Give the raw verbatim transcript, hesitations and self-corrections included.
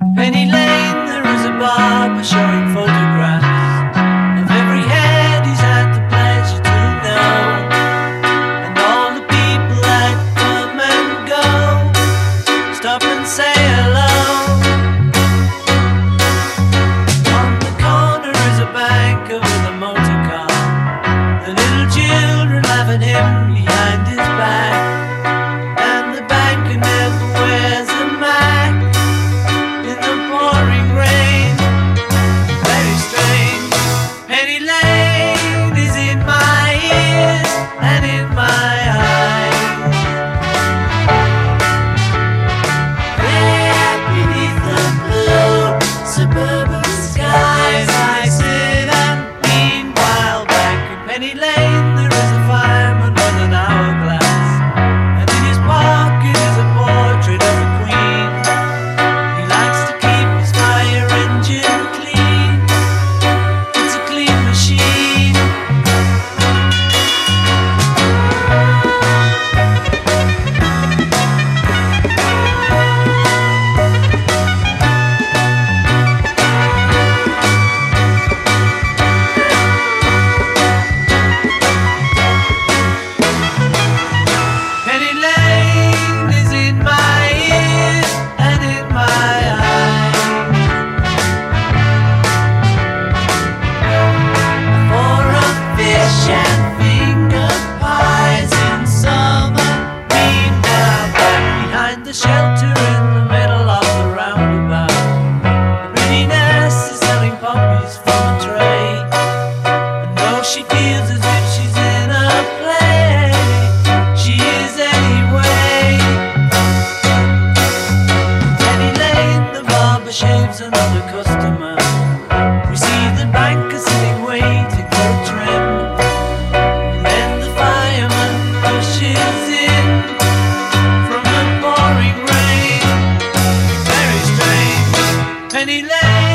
Penny Lane, there is a barber showing photographs of every head he's had the pleasure to know, and all the people that come and go stop and say hello. On the corner is a banker with a motor car, the little children laugh at him behind his back, and the banker never wears a mask in the pouring rain. Very strange. Penny Lane is in my ears and in my eyes. There beneath the blue suburban skies I sit and meanwhile back in Penny Lane there is a fireman with an hourglass, and in his pocket is a portrait of a queen. He likes to keep his fire engine clean. It's a clean machine. Penny Lane is in my ears and in my eyes. For a fish and finger pies in summer, meanwhile back behind the shelter in the middle of the roundabout, the pretty nurse is selling poppies from a tray, and though she feels as if she's in a play, she is anyway. Penny Lane, the barber shaves another customer. We see the banker sitting waiting for a trim, and then the fireman rushes in from the pouring rain. Very strange. Penny Lane